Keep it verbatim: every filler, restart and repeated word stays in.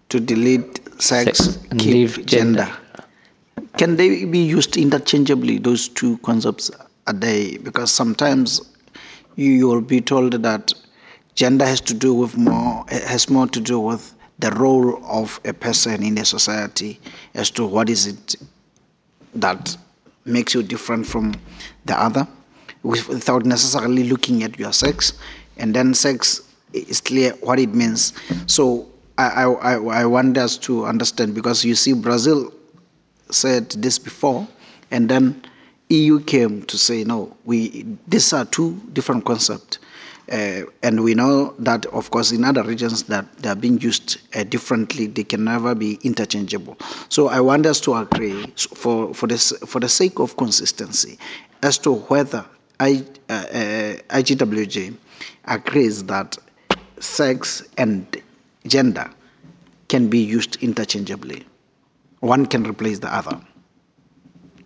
To delete sex, sex and keep leave gender. gender. Can they be used interchangeably, those two concepts a day? Because sometimes you, you will be told that gender has to do with more has more to do with the role of a person in a society as to what is it that makes you different from the other without necessarily looking at your sex. And then sex is clear what it means. So I, I, I I want us to understand, because you see Brazil said this before, and then E U came to say no. We these are two different concepts, uh, and we know that of course in other regions that they are being used uh, differently. They can never be interchangeable. So I want us to agree for for this for the sake of consistency as to whether I, uh, uh, I G W J agrees that sex and gender can be used interchangeably. One can replace the other.